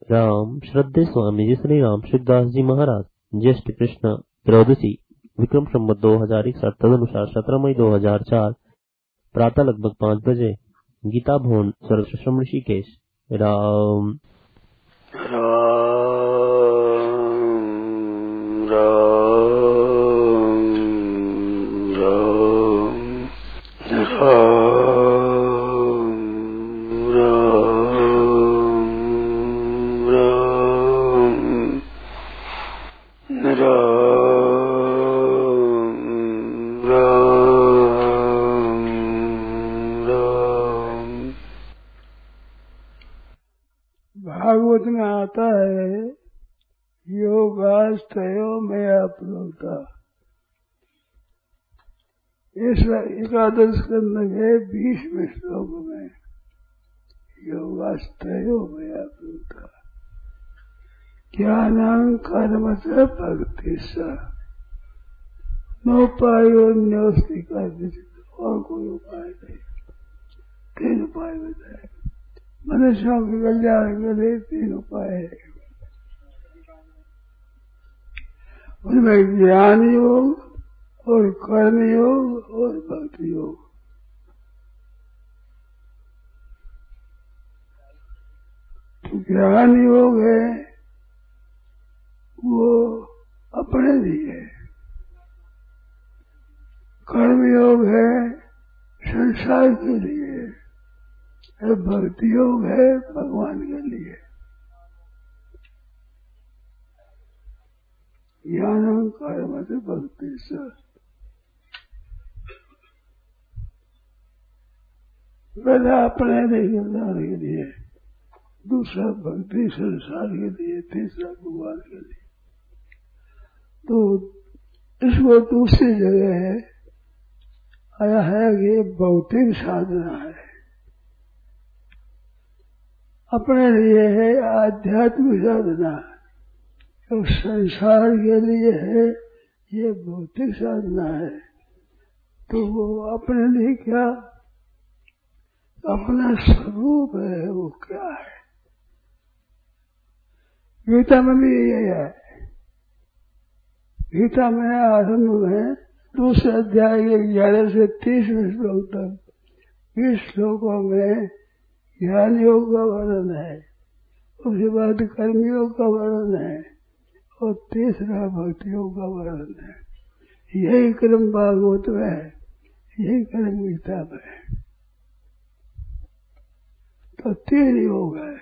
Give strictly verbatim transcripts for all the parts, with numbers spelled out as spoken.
राम श्रद्धे स्वामी जी श्री राम सुखदास जी महाराज ज्येष्ठ कृष्ण त्रयोदशी विक्रम संवत दो हजार इकसठ तदनुसार सत्रह मई दो हजार चार प्रातः लगभग पाँच बजे गीता भवन सर्वश्रम ऋषिकेश। राम राम राम राम राम भागवत में आता है योगास्तयो मया प्रोक्ता। इस एकादश स्कंध के बीसवें श्लोक में योगास्तयो मया प्रोक्ता ज्ञानं कर्म च भक्ति स नोपायो न्योस्ति का और कोई उपाय नहीं। तीन उपाय बताए मनुष्यों के कल्याण के लिए। तीन उपाय है उनमें ज्ञान योग और कर्म योग और भक्ति योग। तो ज्ञान योग है वो अपने लिए, कर्म योग है संसार के लिए, भक्ति योग है भगवान के लिए। ज्ञान कर्म से भक्ति से पहला अपने कल्याण के लिए, दूसरा भक्ति संसार के लिए, तीसरा भगवान के लिए। तो इसको दूसरी जगह है आया है कि भौतिक साधना है, अपने लिए है आध्यात्मिक साधना, और संसार के लिए है ये भौतिक साधना है। तो वो अपने लिए क्या, अपना स्वरूप है वो क्या है। गीता में भी यही है। गीता में आरंभ में दूसरे अध्याय के ग्यारह से तीसवें श्लोक तक इस श्लोकों में ज्ञान योग का वर्णन है, उसके बाद कर्म योग का वर्णन है और तीसरा भक्ति योग का वर्णन है। यही क्रम भागवत में है, यही क्रम गीता में है। तो तीन योग है,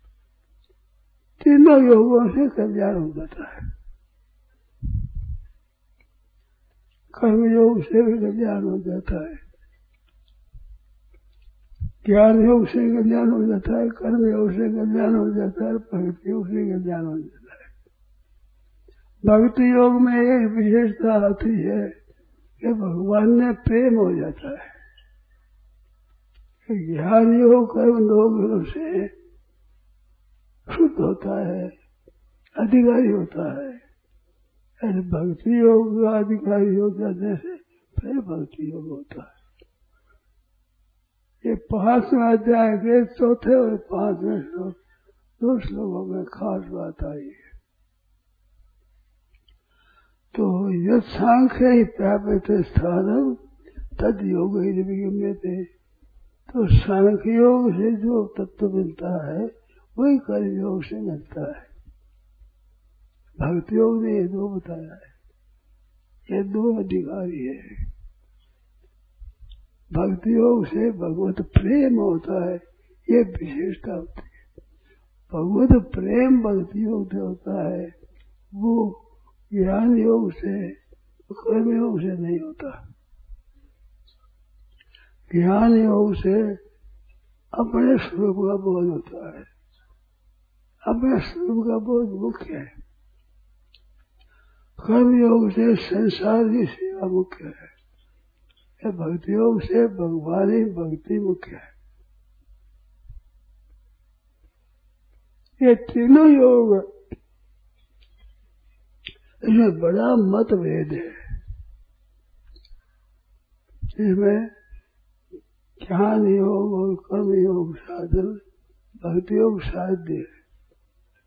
तीनों योगों से कल्याण हो जाता है। कर्म योग से भी कल्याण हो जाता है, ज्ञान योग से कल्याण हो जाता है, कर्म योग से कल्याण हो जाता है, भक्ति योग से कल्याण हो जाता है। भक्ति योग में एक विशेषता आती है कि भगवान में प्रेम हो जाता है। ज्ञान योग कर्म योग से शुद्ध होता है, अधिकारी होता है, और भक्ति योग का अधिकारी हो जाने से फिर भक्ति योग होता है। ये पांचवें अध्याय के चौथे और पांचवें श्लोक दो श्लोकों में खास बात आई है। तो यद सांख्य ही प्राप्त स्थानम तद योग ही विगम्यते। तो सांख्य योग से जो तत्व मिलता है वही कर्म योग से मिलता है। भक्ति योग ने ये दो बताया है, ये दो अधिकारी है। भक्ति योग से भगवत प्रेम होता है, ये विशेषता होती है। भगवत प्रेम भक्ति योग से होता है, वो ज्ञान योग से कर्म योग से नहीं होता। ज्ञान योग से अपने स्वरूप का बोध होता है, अपने स्वरूप का बोध मुख्य है। कर्म योग से संसार की सेवा मुख्य है, भक्ति योग से भगवान ही भक्ति मुख्य है। ये तीनों योग इसमें बड़ा मतभेद है। इसमें ज्ञान योग और कर्म योग साधन, भक्ति योग साध्य है,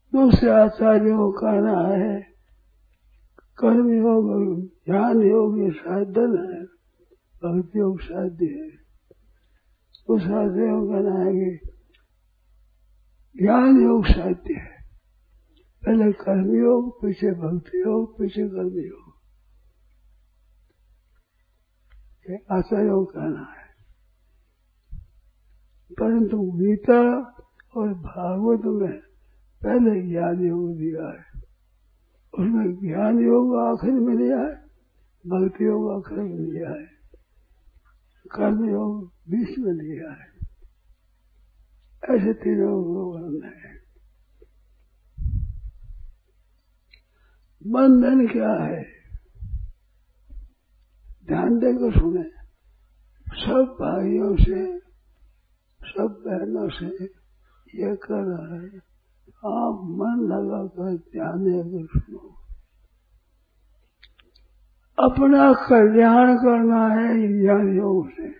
दूसरे आचार्यों का कहना है कर्म योग ज्ञान योग ये साधन है, भक्ति योग साध्य है। उस आचार्यों का कहना है कि ज्ञान योग साध्य है, पहले कर्म योग, पीछे भक्ति योग, पीछे कर्म योग, ये आचार्यों का कहना है। परंतु गीता और भागवत में पहले ज्ञान योग दिया है, उसमें ज्ञान योग आखिर में दिया है, भक्ति योग आखिर में दिया है, कर्म योग बीच में दिया है। ऐसे तीनों वर्णन है। बंधन क्या है? ध्यान देकर सुने। सब भाइयों से, सब बहनों से ये कर रहा है, आप मन लगाकर ध्यान देकर सुनो। अपना कल्याण करना है ज्ञान योग से,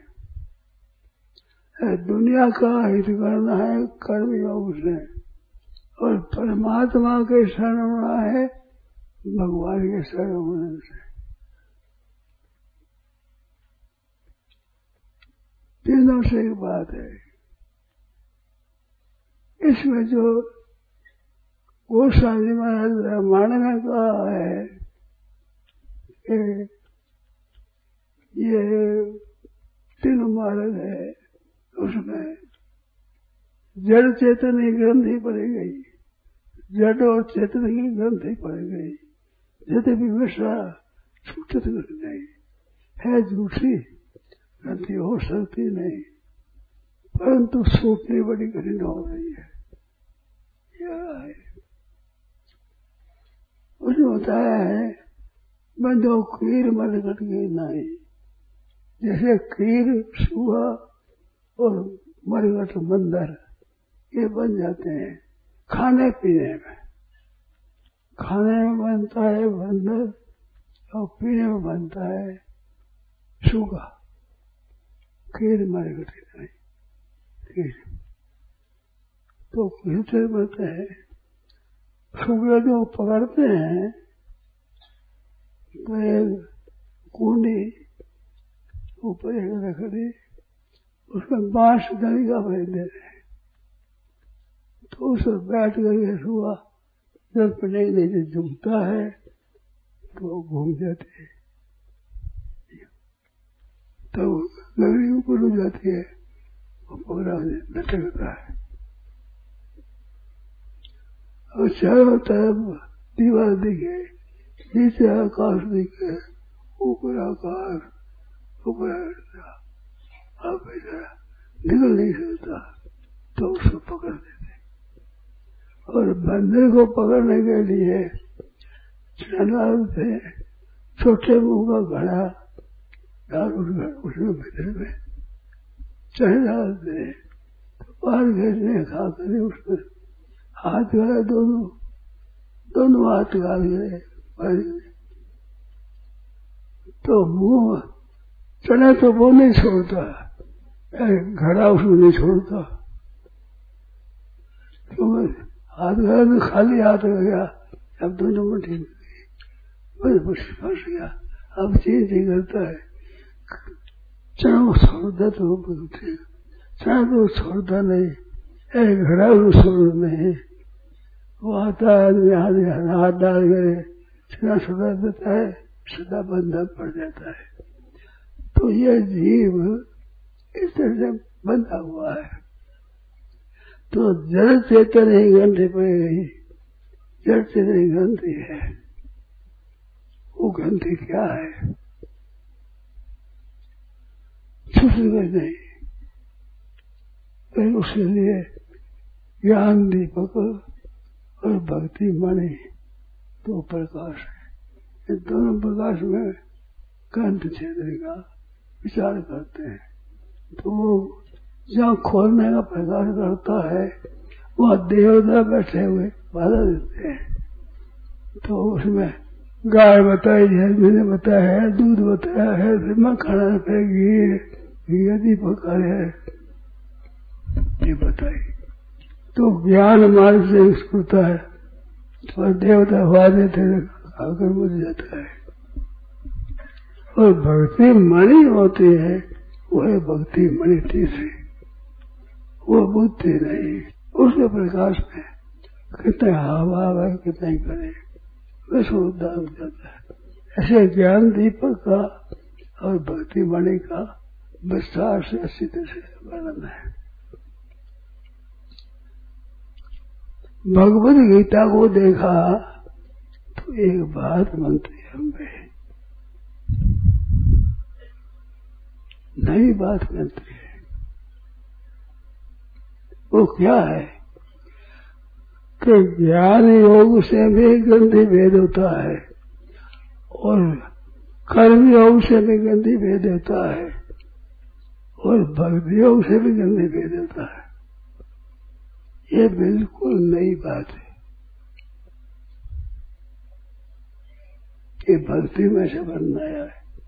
दुनिया का हित करना है कर्म योग से, और परमात्मा के शरण होना है भगवान के शरण होने से। तीनों से एक बात है। इसमें जो गोस्वामी महाराज रामायण में कहा है कि ये तीन मार्ग है, उसमें जड़ चेतन की ग्रंथि पड़ गई, जड़ और चेतन की ग्रंथि पड़ गई, यद्यपि विषा छूटत नहीं है, झूठी ग्रंथि हो सकती नहीं, परंतु छूटनी बड़ी कठिन हो रही है। यह है उसने बताया है, बंदो कीर मरकट की नहीं, जैसे कीर सुहा और मरकट मंदर ये बन जाते हैं खाने पीने में। खाने में बनता है बंदर और पीने में बनता है सुगा। कीर मरकट की नहीं, कीर तो कीर बनते हैं। सुगे जो पकड़ते हैं तो एक कूंडी ऊपर एक रखड़ी, उसमें बांस दड़ी का भर दे रहे हैं, तो उस पर बैठ करके सुआ जब पीने नीचे झुकता है तो घूम जाते हैं, तो लकड़ी ऊपर हो जाती है, वो पकड़ा लटकता है। और चारों तरफ दीवार दिखे, नीचे आकाश दिखे, ऊपर आकाश, ऊपर अब निकल नहीं सकता, तो उसको पकड़ देते। और बंदर को पकड़ने के लिए चढ़ाल थे छोटे मुंह का घड़ा डाल, उसमें भीतर में चढ़ डालते, तो बाहर घेरने खा कर उसमें हाथ गाले, दोनों दोनों हाथ गाल गए, तो मुंह चढ़ा तो वो नहीं छोड़ता, घड़ा उसमें नहीं छोड़ता, तो हाथ गाल में खाली हाथ हो गया, अब दोनों मुट्ठी में गई, बस फंस गया। अब चीज ही करता है, चढ़ो छोड़ता तो चढ़ा तो छोड़ता नहीं, घड़ा को छोड़ नहीं, वो आता है आदमी हाथ हाथ डाल करे सीधा छुड़ा देता है, सीधा बंधा पड़ जाता है। तो यह जीव इस तरह से बंधा हुआ है। तो जड़ चेतन ही ग्रंथि पड़ गई, जड़ चेतन ही ग्रंथि है। वो ग्रंथि क्या है? छूट नहीं, फिर उसके लिए ज्ञान दीपक और भक्ति मणि दो प्रकाश है। इन दोनों प्रकाश में ग्रंथ क्षेत्र का विचार करते हैं, तो वो जहाँ खोलने का प्रकाश करता है वहाँ देवता बैठे हुए बाधा देते हैं। तो उसमें गाय बताई है, मैंने बताया है, दूध बताया है, फिर मखाना पे घी घी दीपक है, ये बताई। तो ज्ञान मार्ग से स्फुरता है, तो देवता वादे थे आकर बुझ जाता है। और भक्ति मणि होती है, वह भक्ति मणि तीसरी, वो बुद्धि नहीं। उसके प्रकाश में कितने हवा है कितने करे वैसे उद्धार हो जाता है। ऐसे ज्ञान दीपक का और भक्ति मणि का विस्तार से अच्छी तरह से वर्णन है। भगवद गीता को देखा तो एक बात बनती है हमें, नई बात बनती है। वो क्या है कि ज्ञान योग से भी गंधी भेद होता है और कर्म योग से भी गंधी भेद होता है और भक्ति योग से भी गंधी भेद होता है। ये बिल्कुल नई बात है। ये भक्ति में से बनना है।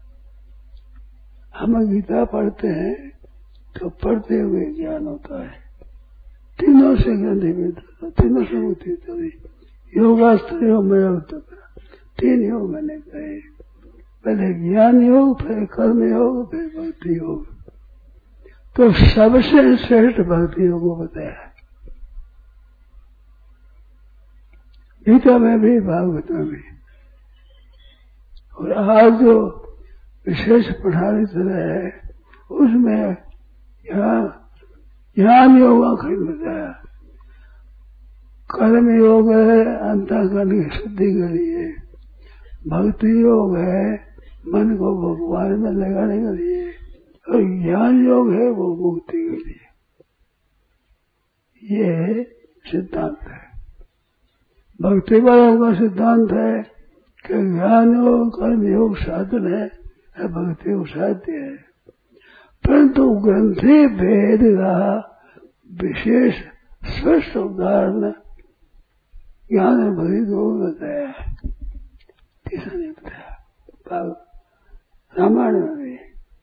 हम गीता पढ़ते हैं तो पढ़ते हुए ज्ञान होता है। तीनों से गंधी भेद होता है, तीनों से मुक्ति चली। योगास्त्र योग मेरा तीन योग मैंने कहे, पहले ज्ञान योग, फिर कर्म योग, फिर भक्ति योग। तो सबसे श्रेष्ठ भक्ति योग को बताया गीता में भी, भागवत में भी। और आज जो विशेष पढ़ाने चला है उसमें यहाँ ज्ञान योग आखिर बताया। कर्म योग है अंतःकरण की शुद्धि के लिए, भक्ति योग है मन को भगवान में लगाने के लिए, और ज्ञान योग है वो मुक्ति के लिए। ये सिद्धांत है। भक्ति वालों का सिद्धांत है कि ज्ञान योग कर्म योग साधन है, भक्ति योग साध्य है। परंतु ग्रंथि भेद का विशेष स्पष्ट उदाहरण ज्ञान भक्ति को बताया है। किसी ने बताया रामायण में भी।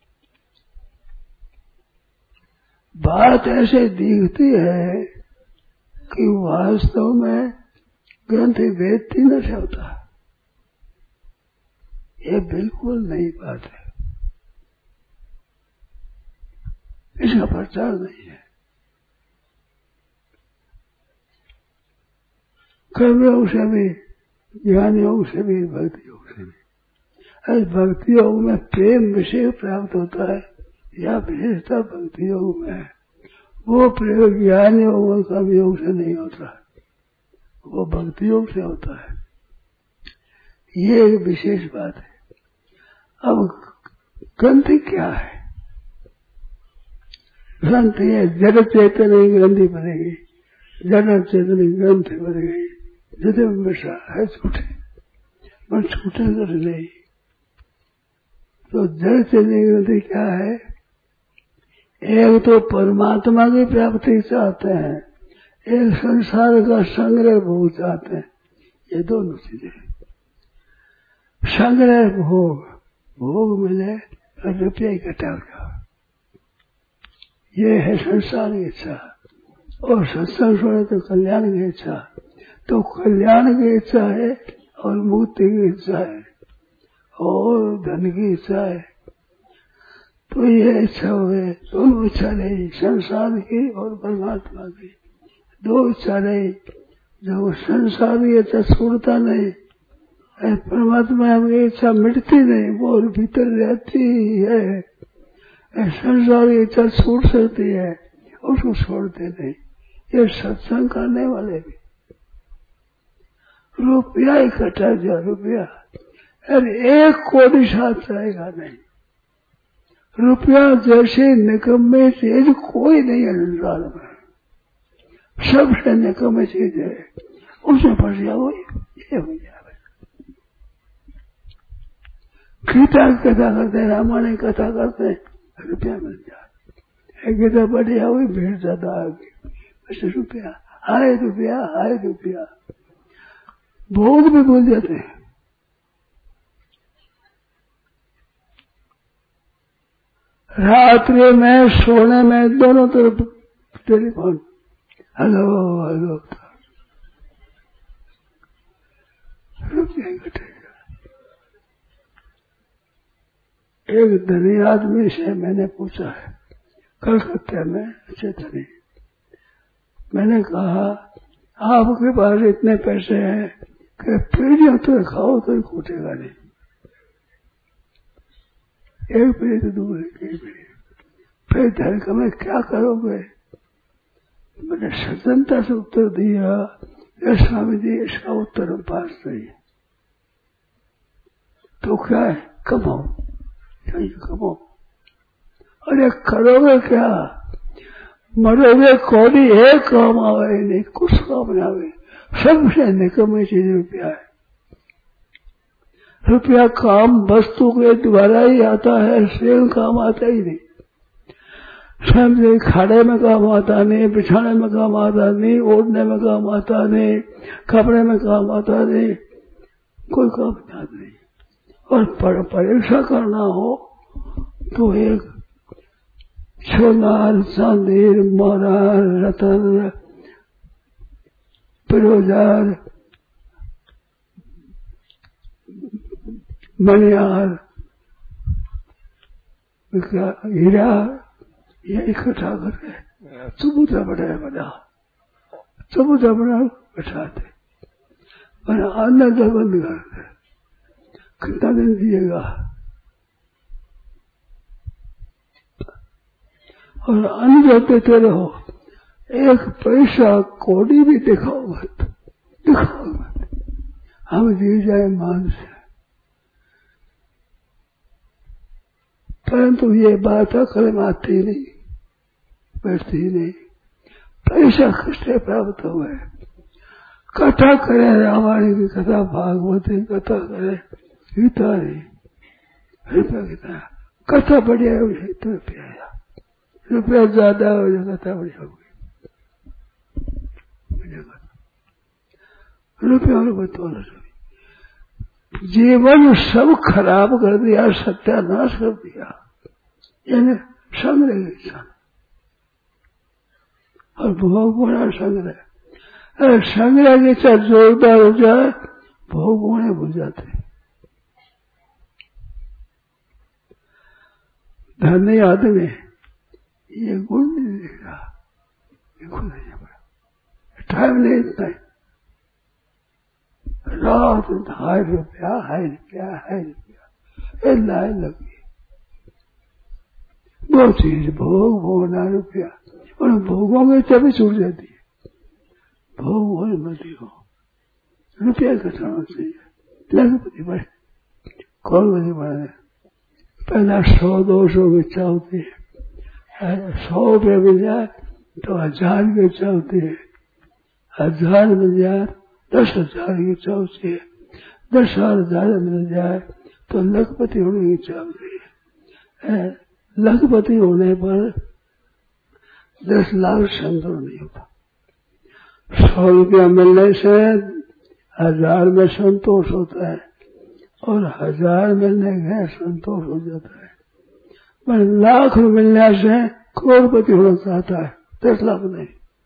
बात ऐसे दिखती है कि वास्तव में ग्रंथि भेद तीनों से होता है। ये बिल्कुल नई बात है, इसका प्रचार नहीं है। कर्म योग से भी, ज्ञान योग से भी, भक्ति योग से भी। इस भक्ति योग में प्रेम विषय प्राप्त होता है या विशेषता भक्ति योग में है। वो प्रयोग ज्ञान योग और कर्म योग से नहीं होता, वो भक्ति योग से होता है। ये एक विशेष बात है। अब ग्रंथि क्या है? ग्रंथि है जड़ चेतन ग्रंथि बनेगी, जड़ चेतन ग्रंथि बन गई। जड़ हमेशा है छूटे, पर छूटे कर नहीं। तो जड़ चेतन ग्रंथि क्या है? एक तो परमात्मा की प्राप्ति चाहते हैं, एक संसार का संग्रह भोग चाहते हैं। ये दोनों चीजें, संग्रह भोग, भोग मिले और रुपया इकट्ठा का, ये है संसार की इच्छा। और सत्संग सुने तो कल्याण की इच्छा, तो कल्याण की इच्छा है और मुक्ति की इच्छा है और धन की इच्छा है। तो ये इच्छा हो गए, दोनों इच्छा नहीं, संसार की और परमात्मा की दो इच्छा नहीं। जब संसार की इच्छा छोड़ता नहीं, परमात्मा की इच्छा मिटती नहीं, वो भीतर रहती ही है। संसार की इच्छा छूट सकती है, उसको छोड़ते नहीं। ये सत्संग करने वाले भी रुपया इकट्ठा किया, रुपया अरे एक कोड़ी साथ जाएगा नहीं। रुपया जैसे निकम्मे चीज कोई नहीं है संसार में, सबसे निकम्मे चीज है। उसमें फंस जाओ, ये हो जाए। गीता की कथा करते, रामायण की कथा करते, रुपया मिल जाए। गीता बढ़िया हुई, भीड़ ज्यादा आ गई, वैसे रुपया आए, रुपया आए, रुपया भोग भी भूल जाते हैं। रात्रि में सोने में दोनों तरफ टेलीफोन, हेलो हेलो। क्या घटेगा। एक धनी आदमी से मैंने पूछा है कलकत्ते में, अच्छे धनी, मैंने कहा आपके पास इतने पैसे हैं कि पीढ़ियों तो खाओ तो कूटेगा नहीं, एक पीढ़ी तो दूर एक पीढ़ी, फिर धन का मैं क्या करोगे। मैंने सज्जनता से उत्तर दिया, स्वामी जी इसका उत्तर पास नहीं, तो क्या है, कमाओ, चाहिए कमाओ। अरे करोगे क्या, मरोगे कोई एक काम आवे नहीं, कुछ काम न आवे, सबसे निकम्मी चीज रुपया है। रुपया काम वस्तु के द्वारा ही आता है, स्वयं काम आता ही नहीं। समझे खाने में काम आता नहीं, बिछाने में काम आता नहीं, ओढ़ने में काम आता नहीं, कपड़े में काम आता नहीं, कोई काम आता नहीं। और परीक्षा करना हो तो एक सोनार, चांदी, मोहरा, रतन, पिरोजार, मणियार, हीरा, ये इकट्ठा करके चबूतरा बनाया, बना चबूतरा बना बैठाते, बना आना तो बंद करते, कितना दिन दिएगा। और अन्न देते रहो, एक पैसा कोड़ी भी दिखाओ मत, दिखाओ मत, हम जी जाए मान से। परंतु ये बात अकल में आती नहीं, बैठती नहीं। पैसा किससे प्राप्त हुए, कथा करे, रामायण की कथा, भागवत की कथा करे, गीता नहीं, रुपया कितना, कथा बढ़िया है तो रुपया, रुपया ज्यादा हो जाए कथा बढ़िया हो गई, रुपया बतौल जीवन सब खराब कर दिया, सत्यानाश कर दिया। यानी संग्रह इंसान और भोग बड़ा संग्रह, अरे संग्रह के साथ जोरदार हो जाए, भोग होने भूल जाते। धन्य आदमी ये गुण नहीं देगा, ये खुद नहीं पड़ा, टाइम नहीं इतना, रात हाय रुपया, हाय रुपया, हाय रुपया, ये लाए लगी वो चीज, भोग भोगना रुपया, और भोगों में तभी छूट जाती है, भोग भोग मत हो, रुपया कटाना चाहिए। लखपति बड़े, कौन बड़ी बड़ा है, पहला सौ दो सौ की इच्छा होती है, सौ रुपये मिल जाए तो हजार की इच्छा होती है, हजार मिल जाए दस हजार की इच्छा होती है, दस हजार मिल जाए तो लखपति होने की इच्छा होती है। लखपति होने पर दस लाख संतोष नहीं होता, सौ रुपया मिलने से हजार में संतोष होता है, और हजार मिलने के संतोष हो जाता है। पर लाख मिलने से करोड़पति होना चाहता है, दस लाख नहीं।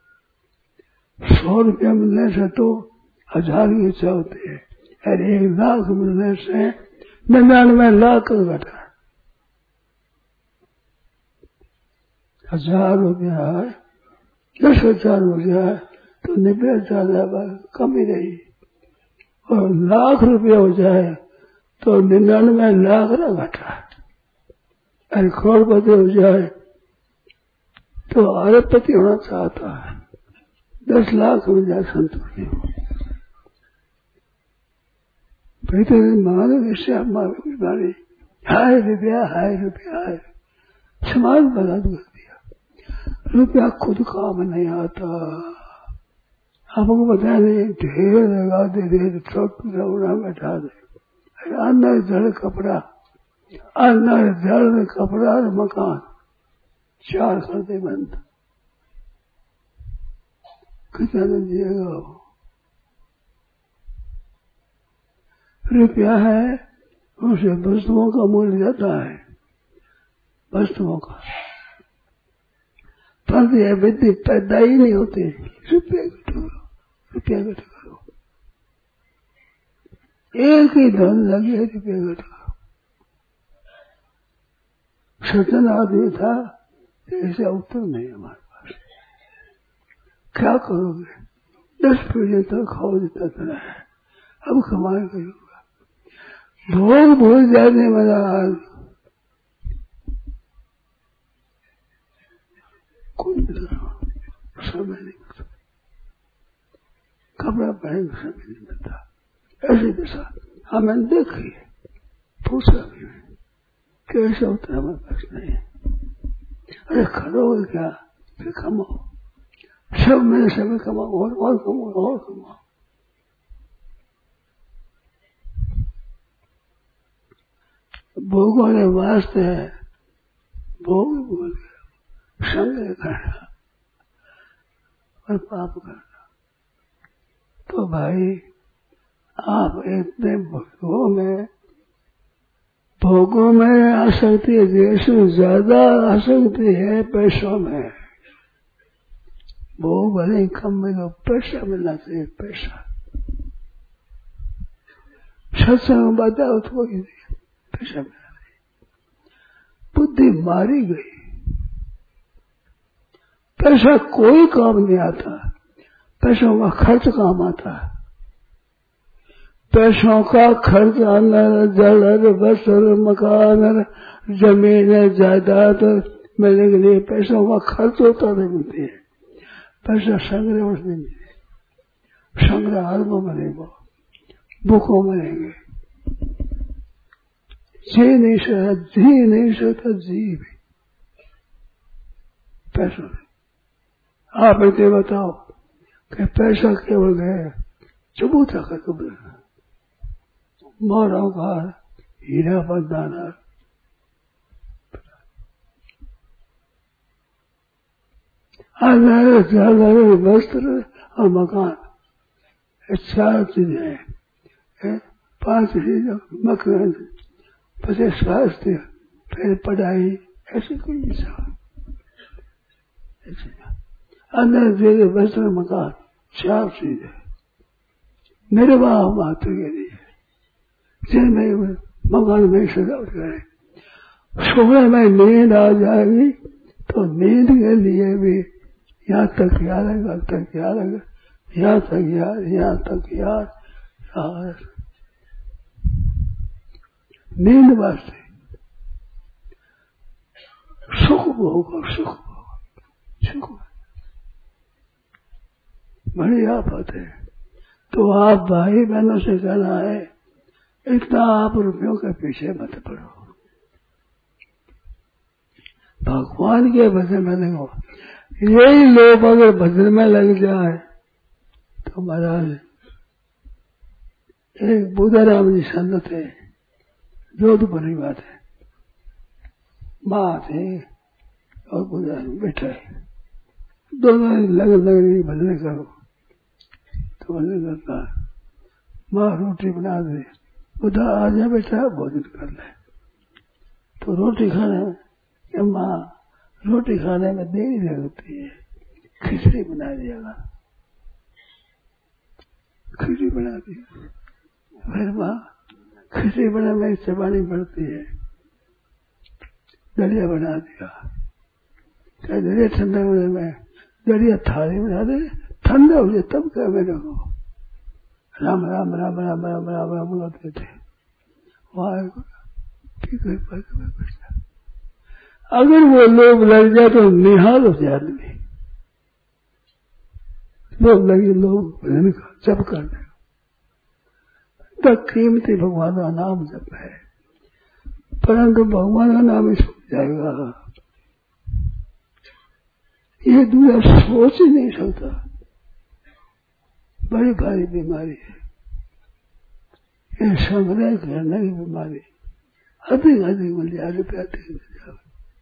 सौ रुपया मिलने से तो हजार की इच्छा होती है, और एक लाख मिलने से निन्यानवे लाख का घटा। हजार रुपया दस हजार हो जाए तो नब्बे हजार कमी रही, और लाख रुपया हो जाए तो निन्यानवे लाख ना घटा, और करोड़पति हो जाए तो अरबपति होना चाहता है, दस लाख हो जाए संतोष नहीं हो। तो मानो इससे हमारे कुछ बारे हाय रुपया, हाय रुपया, हाय समाज बर्बाद कर दिया। रुपया खुद काम नहीं आता, आपको बता दें, ढेर लगा दे दे ट्रक रौना बैठा दे, अन्ना जड़ कपड़ा, अन्ना जड़ कपड़ा और मकान चार कर दे बंद, कितना दिन जिएगा वो। रुपया है, उसे वस्तुओं का मूल्य जाता है, वस्तुओं का, पर यह विधि पैदा ही नहीं होती। रुपया इकट्ठा करो, रुपया इकट्ठा करो, एक ही धन लगे रुपये का। सज्जन आदमी था, ऐसा उत्तर नहीं हमारे पास। क्या करोगे? दस पीढ़ी तक खाओ देता था, अब कमाए करूंगा। भोग भूल जाने वाला आज कोई समय नहीं मिलता, कपड़ा पहन का समय नहीं मिलता। ऐसी दशा हमें देखी, पूछा भी कैसा उत्तर हमारे पास नहीं है। अरे करोगे क्या? फिर कमाओ, सब मेरे समय कमाओ, और और कमाओ, और कमाओ। भोगों ने वास्ते है, भोग बोल संग्रह करना और पाप करना। तो भाई आप इतने भोगों में भोगों में आसक्ति है, जैसे ज्यादा आसक्ति है पैसों में। भोग भले कम मिलो, पैसा मिलना चाहिए, पैसा। सत्संग बताओ तो पैसा मिला नहीं, बुद्धि मारी गई। पैसा कोई काम नहीं आता, पैसों का खर्च काम आता है। पैसों का खर्च अन्न जल वस्त्र मकान जमीन जायदाद मिलने के लिए पैसों का खर्च होता नहीं मिलती है। पैसा संग्रह और नहीं मिले, संग्रह अरबों में नहीं, भूखों में रहेंगे। जी नहीं सकता, जी नहीं सकता, जी भी पैसों में। आप इतने बताओ कि पैसा केवल है चबूता का कब्र, मोरों का हीरा बदाना, हजार वस्त्र और मकान, चार चीजें हैं। पांच चीजें मकान, फिर स्वास्थ्य, फिर पढ़ाई, ऐसे कोई हिसाब। अंदर चीजें वस्त्र मकान, चार चीजें निर्वाह मात्र के लिए, जिनमें मकान में सजावट करें। सुबह में नींद आ जाएगी तो नींद के लिए भी यहाँ तक याद है, तक याद है, यहाँ तक याद, यहाँ तक याद, याद नींद वास्ते सुख भोग और सुख भोग, सुख बड़ी आफत है। तो आप भाई बहनों से कहना है, इतना आप रुपयों के पीछे मत पड़ो, भगवान के भजन में लगो। यही लोग अगर भजन में लग जाए तो महाराज, एक बुद्धाराम जी संत थे, जोधपुर की बात है, माँ थे और बुद्धाराम बैठा है, दोनों लग लग रही भजन करो, तो भजन करता है। माँ रोटी बना दे, बुद्धा आ जा बेटा भोजन कर ले। तो रोटी खाने में, माँ रोटी खाने में देरी लगती है, खिचड़ी बना दिया, खिचड़ी बना दी। फिर माँ खिचड़ी बना में चबानी पड़ती है, दलिया बना दिया, चाहे दलिया ठंडा होने में दलिया थाली बना दे, ठंडा हो जाए तब क्या मेरे को राम राम राम राम राम राम राम बोलते थे। अगर वो लोग लग जाए तो निहाल हो जाए आदमी, लोग लगे लोग भजन का जप करने, तक कीमती भगवान का नाम जप है, परंतु भगवान का नाम ही छूट जाएगा, ये दूसरा सोच ही नहीं सकता। बड़ी भारी बीमारी है ये संग्रह करने की बीमारी, अधिक अधिक मिल जाए, रुपया अधिक मिल जाए।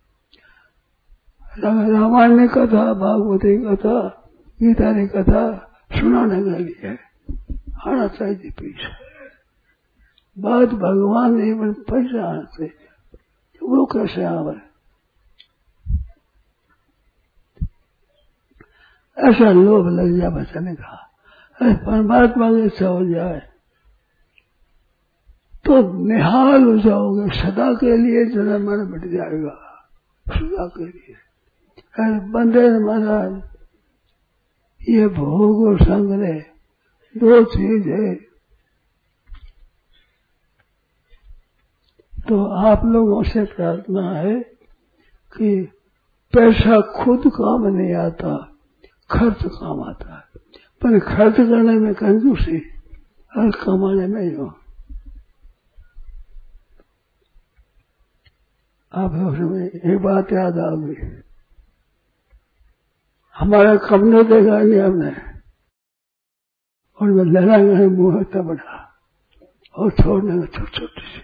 रामायण ने कथा, भागवती कथा, गीता ने कथा सुनाने के लिए आना चाहिए पैसा, बात भगवान ने बन पैसा आना चाहिए, वो कैसे आवे? ऐसा लोभ लग जाए बचाने का, परमात्मा की इच्छा हो जाए तो निहाल हो जाओगे, सदा के लिए जन्म मन मिट जाएगा, सदा के लिए। अरे बंदे महाराज, ये भोग और संग्रह दो चीज है। तो आप लोगों से प्रार्थना है कि पैसा खुद काम नहीं आता, खर्च काम आता है, पर खर्च करने में कंजूसी और कमाने में ही हो। आप उसमें एक बात याद आ गई, हमारा कमरा देखा नहीं हमने, और मैं लड़ाई मुंह इतना बड़ा और छोड़ने में छोटे छोटे से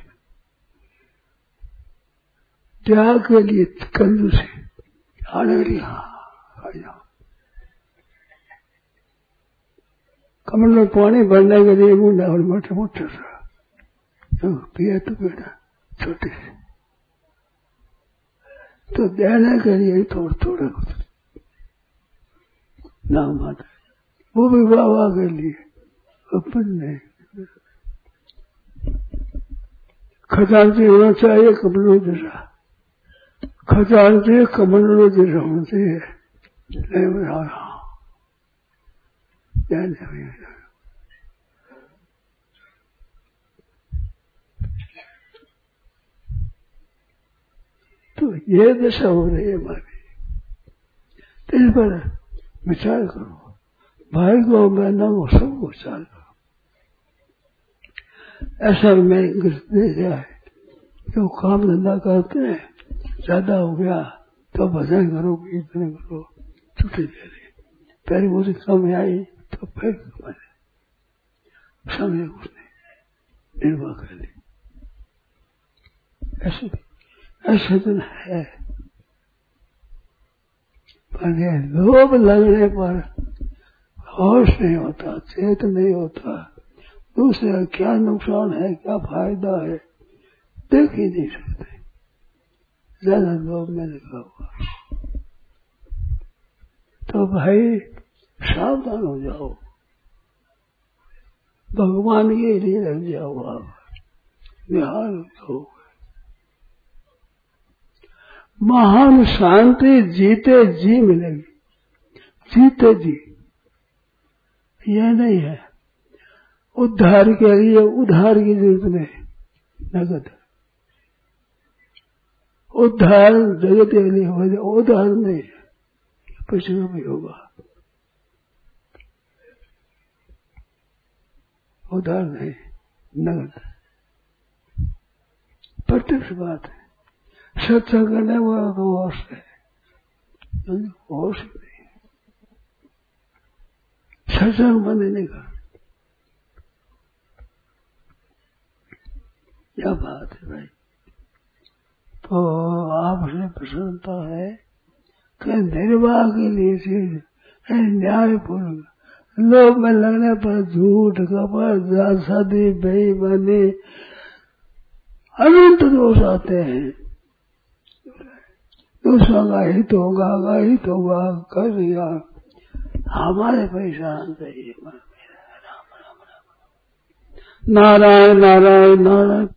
त्याग के लिए कंजूसी, आने के लिए हाँ जाओ। कमल में पानी भरने के लिए मुंडा और मोटे मोटे सा पिया तो बेटा छोटे से, तो देने के लिए थोड़ा थोड़ा कुछ नाम आता है, वो भी बाबा के लिए, अपन नहीं। खजांची होना चाहिए कमलों जैसा, खजांची कमलों जैसा होना चाहिए। नहीं बता रहा तो ये दशा हो रही है हमारी। तो इस पर विचार करो, भाई को बहनों को सबको विचार करो। ऐसा मैं दे जाए जो काम धंधा करते हैं, ज्यादा हो गया तो भजन करो, कीर्तन करो, छुट्टी दे रहे, पहले मुझे कम आई तो फिर कमाने समझे कुछ नहीं, निर्वाह कर ली। ऐसे ऐसे दिन है, पर लोभ लगने पर होश नहीं होता, चेत नहीं होता, दूसरे का क्या नुकसान है, क्या फायदा है, देख ही नहीं सकते। ज्यादा लोभ में लगा हुआ, तो भाई सावधान हो जाओ, भगवान के लिए लग जाओ, आप निहाल हो जाओ। महान शांति जीते जी मिलेगी, जीते जी, यह नहीं है उद्धार के लिए उधार की जरूरत नहीं, नगद उद्धार जगत के लिए हो जाए, उधार नहीं, पैसे में भी होगा, उधार नहीं, नगद प्रत्यक्ष बात है। सत्संग करने वाला तो होश है, होश नहीं, सत्संग बंद नहीं कर, क्या बात है भाई। तो आपसे प्रसन्नता है कि निर्वाह के लिए चीज न्यायपूर्वक, लोभ में लगने पर झूठ, कपट, जालसाजी, बेईमानी, अनंत दोष आते हैं। दूसरा का हित होगा, का हित होगा, कर दिया, हमारे परेशान चाहिए। राम राम राम, नारायण नारायण नारायण।